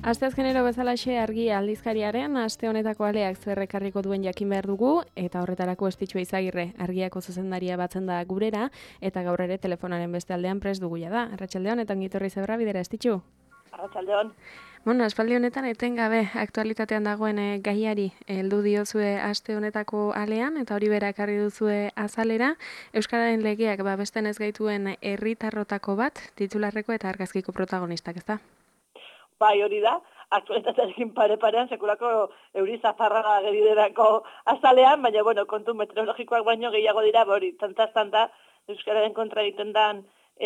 Asteazkenero bezalaxe Argia aldizkariaren aste honetako aleak zer ekarriko duen jakin behar dugu, eta horretarako Estitxu Izagirre Argiako zuzendaria batzen da gurera, eta gaur ere telefonaren beste aldean prest duguia da. Arratsaldeon eta ongitorri zebra bidera, Estitxu. Arratsaldeon. Bueno, aspaldi honetan etengabe aktualitatean dagoen gaiari heldu diozue aste honetako alean, eta hori bera ekarri duzue azalera. Euskararen legeak babesten ez gaituen herritarrotako bat, titularreko eta argazkiko protagonistak, ezta? Bai, hori da, aktualitatearekin pare-parean sekulako euri zaparraga geriderako azalean, baina, bueno, kontu meteorologikoak baino gehiago dira, hori, tantaz-tanta Euskararen kontra egiten dan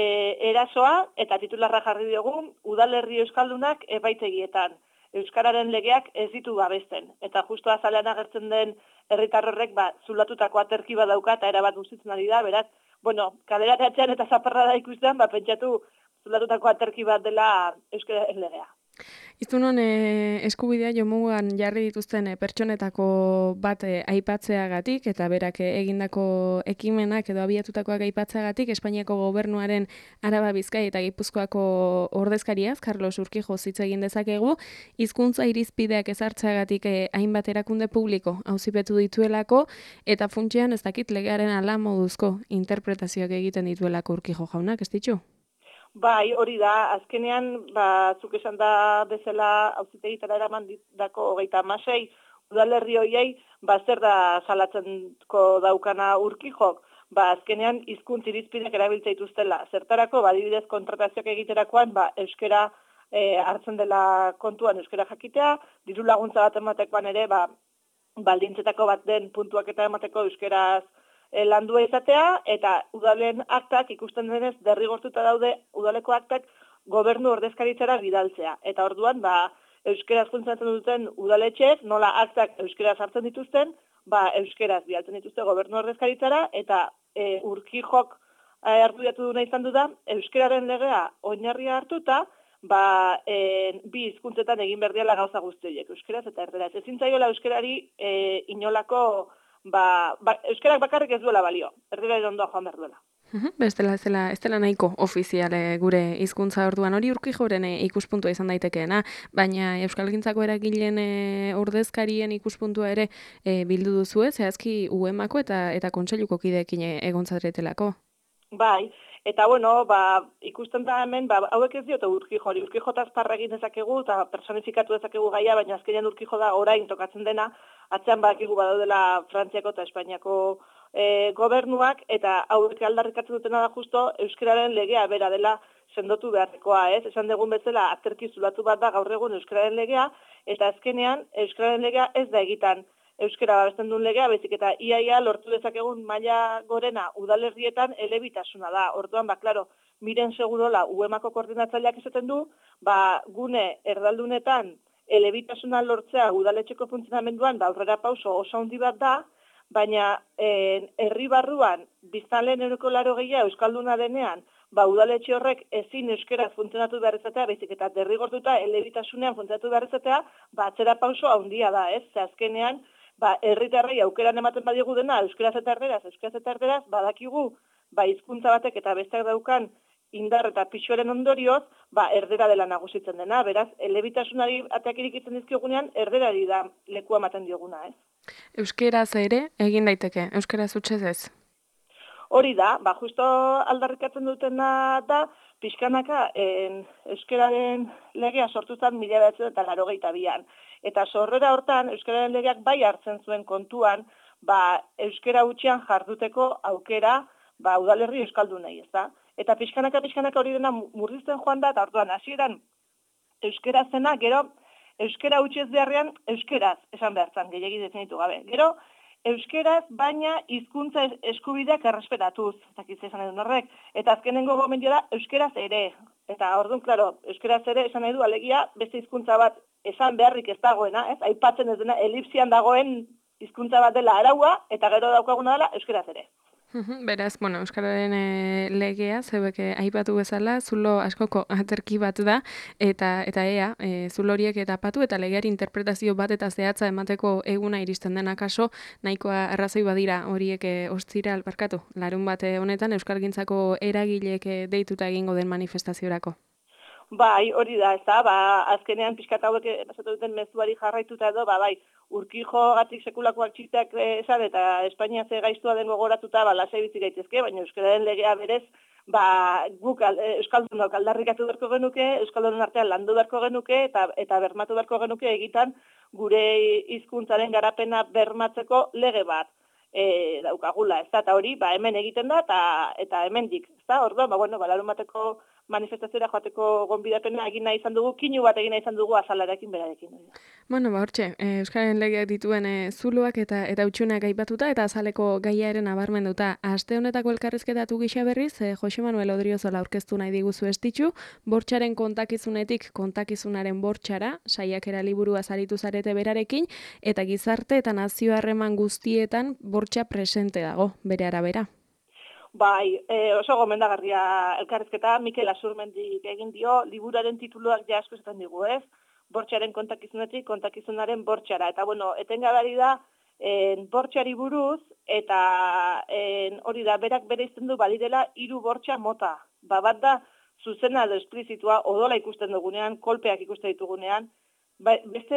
erasoa, eta titularra jarri diogun, udalerri euskaldunak epaitegietan. Euskararen legeak ez ditu babesten, eta justu azalean agertzen den herritar horrek, zulatutako aterki bat dauka, eta erabat bustitzen ari da, beraz, bueno, kaleratean eta zaparrada ikustean, pentsatu zulatutako aterki bat dela Euskararen legea. Iztunon eskubidea jomugan jarri dituzten pertsonetako bat aipatzeagatik eta berak egindako ekimenak edo abiatutakoak aipatzeagatik Espainiako gobernuaren Araba, Bizkai eta Gipuzkoako ordezkariaz, Carlos Urquijo hitz egin dezakegu, hizkuntza irizpideak ezartzeagatik hainbat erakunde publiko auzipetu dituelako eta funtsean ez dakit legearen ala moduzko interpretazioak egiten dituelako Urquijo jaunak, ez ditu? Bai, hori da, azkenean, zuk esan da bezala auzitegitara eraman dako 36 udalerri hoiei, zer da salatzeko daukana Urquijok, azkenean hizkuntza irizpideak erabiltza dituztela. Zertarako, adibidez kontratazioak egiterakoan, euskera hartzen dela kontuan euskera jakitea, diru laguntza bat ematekoan ere, baldintzetako bat den puntuak eta emateko euskeraz landua izatea, eta udalen aktak ikusten denez derrigortuta daude udaleko aktak gobernu ordezkaritzara bidaltzea. Eta orduan, euskeraz funtzionatzen duten udaletxeek, nola aktak euskeraz hartzen dituzten, euskeraz bidaltzen dituzte gobernu ordezkaritzara, eta Urquijok argudiatu duna izan du da, euskeraren legea oinarria hartuta, bi hizkuntzetan egin behar diala gauza guzti horiek, euskeraz eta erderaz. Ezin zaiola euskerari inolako euskerak bakarrik ez duela balio, erderaren ondoa joan behar duela. Bestela ez dela nahiko ofiziale gure hizkuntza orduan hori Urquijoren ikuspuntua izan daitekeena, baina Euskalgintzako eragileen ordezkarien ikuspuntua ere bildu duzue, zehazki UEMako eta kontseiluko kideekin egontzaretelako. Bai, eta bueno, ikusten da hemen, hauek ez diote Urquijori. Urquijotaz parra egin dezakegu eta personifikatu dezakegu gaia, baina azkenean Urquijo da orain tokatzen dena, atzean badakigu badaudela Frantziako eta Espainiako gobernuak, eta hauek aldarrikatzen dutena da justo euskararen legea bera dela sendotu beharrekoa, ez? Esan dugun bezala aterki zulatu bat da gaur egun euskararen legea, eta azkenean euskararen legea ez da egitan euskara babesten duen legea, baizik eta iaia lortu dezakegun maila gorena udalerrietan elebitasuna da. Orduan, klaro, Miren Segurola UEMako koordinatzaileak esaten du, gune erdaldunetan elebitasuna lortzea udaletxeko funtzionamenduan aurrera pauso oso handi bat da, baina herri barruan biztanleen 80% euskalduna denean, udaletxe horrek ezin euskaraz funtzionatu behar izatea, baizik eta derrigortuta elebitasunean funtzionatu behar izatea, atzera pauso handia da, ez? Ze azkenean, herritarrei aukeran ematen badiegu dena, euskaraz eta erderaz, badakigu, hizkuntza batek eta besteak daukan indar eta pisuaren ondorioz, erdera dela nagusitzen dena, beraz, elebitasunari ateak irikitzen dizkiogunean, erderari da lekua ematen dioguna, ez? Euskeraz ere egin daiteke, euskaraz hutsez ez? Hori da, justo aldarrikatzen dutena da, pixkanaka euskararen legea sortu zen 1982an. Eta sorrera hortan, euskararen legeak bai hartzen zuen kontuan, euskara hutsean jarduteko aukera udalerri euskaldunei, ez da? Eta pixkanaka hori dena murrizten joan da, eta orduan hasieran euskara zena, gero euskara hutsez beharrean euskaraz esan behar zen, gehiegi definitu gabe. Gero, euskeraz, baina hizkuntza eskubideak errespetatuz, zakitze esan edun horrek, eta azkenengo gomendio da euskeraz ere. Eta orduan, klaro, euskeraz ere esan edu alegia beste hizkuntza bat esan beharrik ez dagoena, ez? Aipatzen ez dena, elipsian dagoen hizkuntza bat dela araua, eta gero daukaguna dela euskeraz ere. Beraz, euskararen legea, zeuek aipatu bezala, zulo askoko aterki bat da, eta ea, zulo horiek tapatu eta legeari interpretazio bat eta zehatza emateko eguna iristen dena kaso, nahikoa arrazoi badira horiek ostira alparkatu. Larun bat honetan, Euskalgintzako eragileek deituta egingo den manifestaziorako. Bai, hori da, ez da, azkenean pixkat hauek esatu duten mezuari jarraituta edo, bai, Urkijogatik sekulakoak txitak esan, eta Espainia ze gaiztua den gogoratuta, lasai bizi gaitezke, baina euskararen legea berez, guk euskaldunok aldarrikatu beharko genuke, euskaldunen artean landu beharko genuke, eta bermatu beharko genuke egitan gure hizkuntzaren garapena bermatzeko lege bat daukagula, ez da, eta hori, hemen egiten da, eta hemendik, ez da, orduan, larun bateko manifestazioa joateko gonbidapena egin nahi izan dugu, kinu bat egin nahi izan dugu azalarekin berarekin. Bueno, hortxe, Euskararen legeak dituen zuloak eta utxuneak aipatuta eta azaleko gaiaren nabarmenduta. Aste honetako elkarrizketatu gisa berriz, Jose Manuel Odriozola aurkeztu nahi diguzu estitxu, bortxaren kontakizunetik kontakizunaren bortxara, saiakera liburua zaritu zarete berarekin, eta gizarte eta nazio harreman guztietan bortxa presente dago, bere arabera. Bai, oso gomendagarria elkarrizketa, Mikel Asurmendik egin dio, liburaren tituluak ja asko esaten digu, ez? Bortxaren kontakizunetik, kontakizunaren bortxara. Eta, etengabari da, bortxari buruz, eta hori da, berak bere izten du badirela 3 bortxa mota. Bat da, zuzena edo esplizitua, odola ikusten dugunean, kolpeak ikusten ditugunean. Beste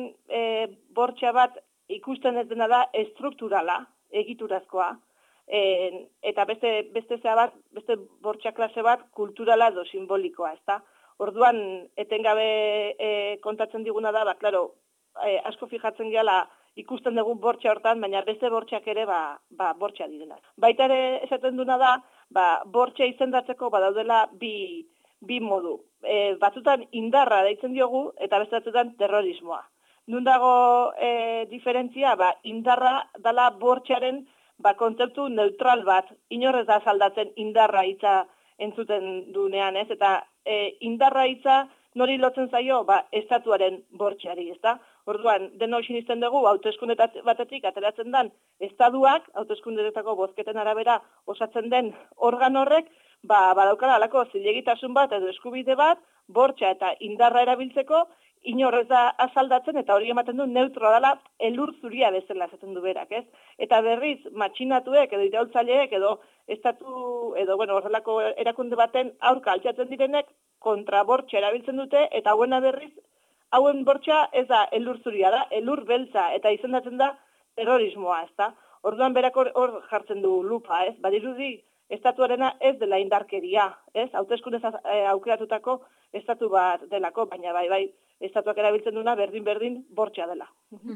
bortxa bat ikusten ez dena da estrukturala, egiturazkoa. Eta beste bortxa klase bat kulturala edo simbolikoa, ezta? Orduan, etengabe kontatzen diguna da, klaro, asko fijatzen gehala ikusten dugun bortxa hortan, baina beste bortxak ere bortxa direla. Baita ere esaten duna da, bortxa izendatzeko badaudela bi modu. Batzutan indarra deitzen diogu eta beste batzutan terrorismoa. Nun dago diferentzia, indarra dala bortxaren kontzeptu neutral bat, inorrez da saldatzen indarra hitza entzuten dunean, ez? Eta indarra hitza nori lotzen zaio, estatuaren bortxari, ez da? Orduan, denok sinisten dugu, hauteskunde batetik ateratzen den estatuak, hauteskundetako bozketen arabera osatzen den organ horrek, badaukala alako zilegitasun bat edo eskubide bat, bortxa eta indarra erabiltzeko, inorrez da azaldatzen, eta hori ematen du neutro dela elur zuria bezala esaten du berak, ez? Eta berriz, matxinatuek edo iraultzaileek edo estatu edo horrelako erakunde baten aurka altxatzen direnek kontra bortxa erabiltzen dute, eta berriz, hauen bortxa ez da elur zuria da, elur beltza, eta izendatzen da terrorismoa, ez da? Orduan berak hor jartzen du lupa, ez? Badirudi, estatuarena ez dela indarkeria, ez? Hauteskundez aukeratutako estatu bat delako, baina bai, estatuak erabiltzen duna berdin bortxa dela.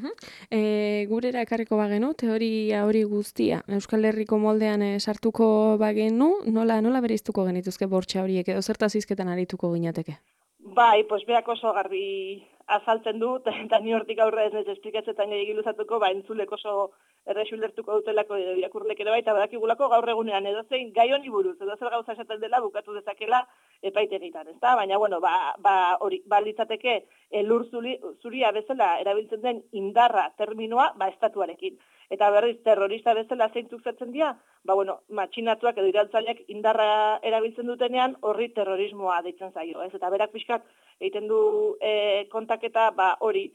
Gurera ekarriko bagenu, teoria hori guztia, Euskal Herriko moldean sartuko bagenu, nola bereiztuko genituzke bortxa horiek, edo zertaz hizketan arituko ginateke? Bai, berak oso garbi azaltzen du, eta ni hortik aurre ez nez esplikatzetan gehiagin luzatuko, entzulek oso erresulertuko dutelako irakurlek ere eta badakigulako gaur egunean edozein gai honi buruz, edozer gauza esaten dela bukatu dezakela epaitegitan, ezta? Baina, hori, litzateke elur zuria bezala erabiltzen den indarra terminoa, estatuarekin. Eta berriz, terrorista bezala zeintzuk zertzen dira, matxinatuak edo iraultzaileak indarra erabiltzen dutenean horri terrorismoa deitzen zaio, ez? Eta berak pixkat egiten du kontaketa, hori,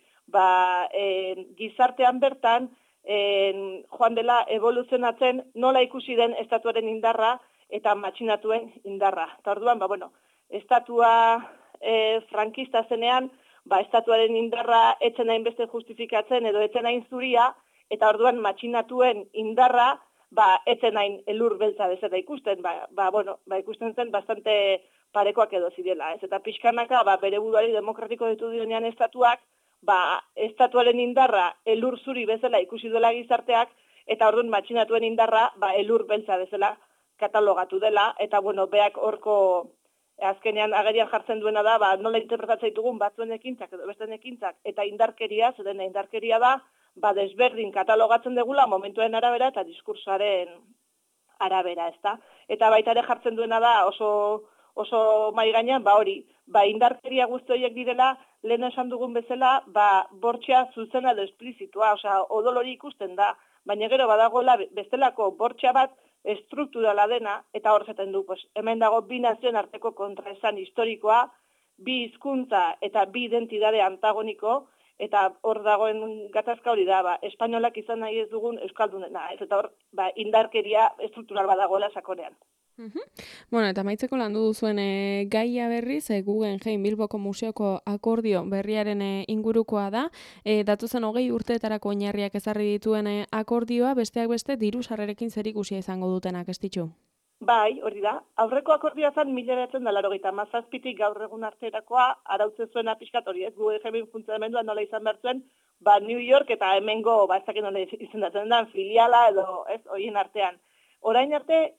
gizartean bertan, joan dela evoluzionatzen nola ikusi den estatuaren indarra eta matxinatuen indarra. Eta orduan, estatua frankista zenean, estatuaren indarra etzen hain beste justifikatzen edo etzen hain zuria, eta orduan matxinatuen indarra etzen hain elur beltza bezala ikusten, ikusten zen bastante parekoak edo zirela, ez? Eta pixkanaka, bere buruari demokratiko ditu dionean estatuak, estatuaren indarra elur zuri bezala ikusi duela gizarteak, eta orduan matxinatuen indarra elur beltza bezala katalogatu dela, eta beak horko azkenean agerian jartzen duena da, nola interpretatzen ditugun batzuen ekintzak edo besten ekintzak, eta indarkeria, zeren indarkeria da, desberdin katalogatzen degula momentuen arabera eta diskursoaren arabera, ezta? Eta baita ere jartzen duena da oso mai gainean, hori, indarkeria guzti horiek direla, lehen esan dugun bezala, bortxa zuzena edo esplizitua, odolori ikusten da, baina gero badagoela bestelako bortxa bat estrukturala dena, eta hor zaten du, hemen dago bi nazioen arteko kontraesan historikoa, bi hizkuntza eta bi identitate antagoniko, eta hor dagoen gatazka hori da, espainolak izan nahi ez dugun euskaldunena, eta hor indarkeria estruktural badagoela sakonean. Bueno, eta amaitzeko landu duzuen gaia berriz, Guggenheim Bilboko Museoko akordio berriaren ingurukoa da. Datozen 20 urteetarako oinarriak ezarri dituen akordioa, besteak beste diru sarrerekin zerikusia izango dutenak, ez ditu? Bai, hori da. Aurreko akordioa zen 1987tik gaur egun arterakoa arautzen zuena pixkat hori, ez? Guggenheimin funtzionamendua nola izan behar zuen, New York eta hemengo, ez dakit nola izendatzen den, filiala edo, ez, horien artean. Orain arte,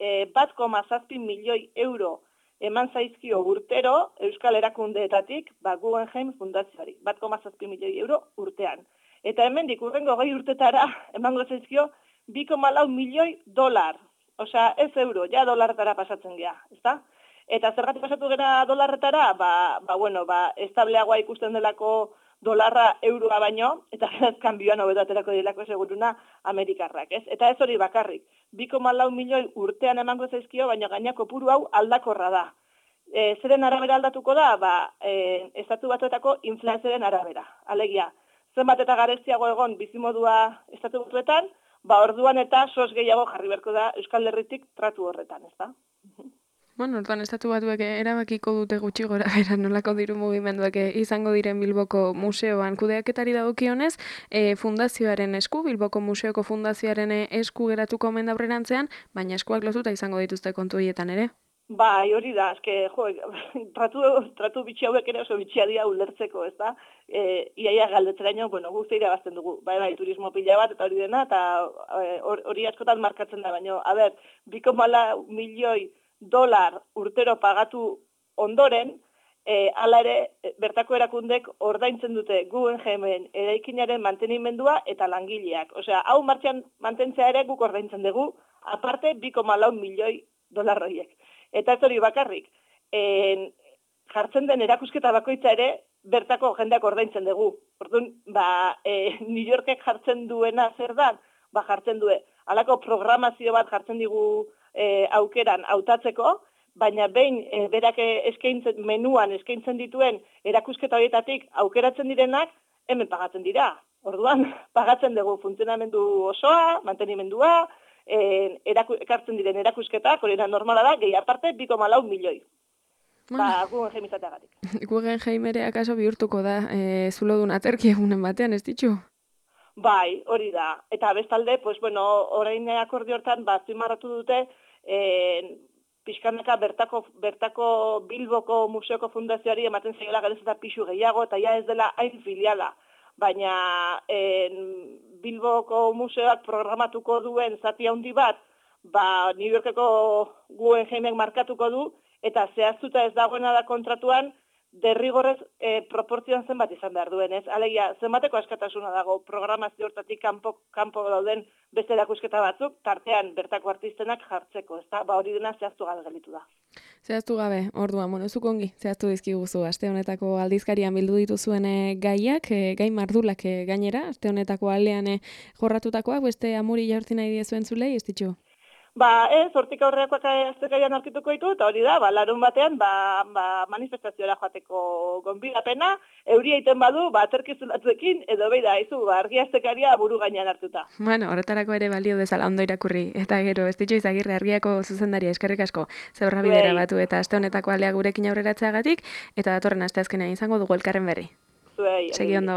1,7 milioi euro eman zaizkio urtero Euskal Erakundeetatik Guggenheim fundazioari. 1,7 milioi euro urtean. Eta hemendik urrengo 20 urtetara emango zaizkio 2,4 milioi dolar. Osea, ez euro, ja dolarretara pasatzen gea, ezta? Eta zergatik pasatu gera dolarretara, estableagoa ikusten delako dolarra euroa baino, eta ez kanbioan hobeto dilako seguruna Amerikarrak, ez? Eta ez hori bakarrik. 2,4 milioi urtean emango zaizkio, baina gaina kopuru hau aldakorra da. Zeren arabera aldatuko da? Estatu Batuetako inflazioaren arabera. Alegia, zenbat eta garestiago egon bizimodua Estatu Batuetan, orduan eta sos gehiago jarri beharko da Euskal Herritik tratu horretan, ezta? Bueno, orduan Estatu Batuek erabakiko dute gutxi gora bera nolako diru mugimenduak izango diren Bilboko museoan. Kudeaketari dagokionez, fundazioaren esku, Bilboko museoko fundazioaren esku geratuko omen da aurrerantzean, baina eskuak lotuta izango dituzte kontu horietan ere. Bai, hori da, tratu bitxi hauek ere oso bitxia dira ulertzeko, ez da? Iaia galdetzeraino, guzti irabazten dugu, bai, turismo pila bat, eta hori dena, eta hori askotan markatzen da, baina, 2,4 milioi dolar urtero pagatu ondoren, hala ere, bertako erakundek ordaintzen dute Guggenheimen eraikinaren mantenimendua eta langileak. Osea, hau martxan mantentzea ere guk ordaintzen dugu, aparte 2,4 milioi dolar horiek. Eta ez hori bakarrik, jartzen den erakusketa bakoitza ere, bertako jendeak ordaintzen dugu. Orduan, New Yorkek jartzen duena zer da, jartzen du, halako programazio bat jartzen digu aukeran hautatzeko, baina behin berak menuan eskaintzen dituen erakusketa horietatik aukeratzen direnak, hemen pagatzen dira. Orduan, pagatzen dugu funtzionamendu osoa, mantenimendua, ekartzen diren erakusketak, hori normala da, gehi aparte 2,4 milioi. Guggenheim izateagatik. Guggenheim ere akaso bihurtuko da, zulodun aterki egunen batean, ez ditu? Bai, hori da. Eta bestalde, orain akordio hortan, azpimarratu dute, pixkanaka bertako Bilboko Museoko Fundazioari ematen zaiola garez eta pixu gehiago, eta ja ez dela hain filiala. Baina Bilboko Museoak programatuko duen zati handi bat, New Yorkeko Guggenheimek markatuko du, eta zehaztuta ez dagoena da kontratuan, derrigorrez proportzioan zenbat izan behar duen, ez? Alegia, zenbateko askatasuna dago programazio hortatik kanpo dauden beste erakusketa batzuk, tartean bertako artistenak jartzeko, ezta? Hori dena zehaztu gabe gelditu da. Zehaztu gabe, orduan, zuk ongi, zehaztu dizkiguzu, aste honetako aldizkarian bildu dituzuen gaiak, gai mardulak gainera, aste honetako aldean jorratutakoak, beste amuri jaurti nahi diezuen zulei, ez ditxu? Hortik aurreakoak aztekaian aurkituko ditu, eta hori da, larun batean, manifestazioa joateko gonbidapena, euria egiten badu, aterkizulatuekin, edo beida, argi aztekaria buru gainean hartuta. Bueno, horretarako ere balio dezala ondo irakurri, eta gero, ez ditxo Izagirre argiako zuzendaria eskerrik asko, zeurra bidera batu, eta aste honetako aldea gurekin aurreratzeagatik, eta datorren asteazkenean izango dugu elkarren berri. Zuei. Segi ondo.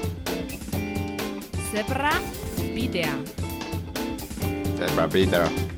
Zebra bidea. Zebra bidea.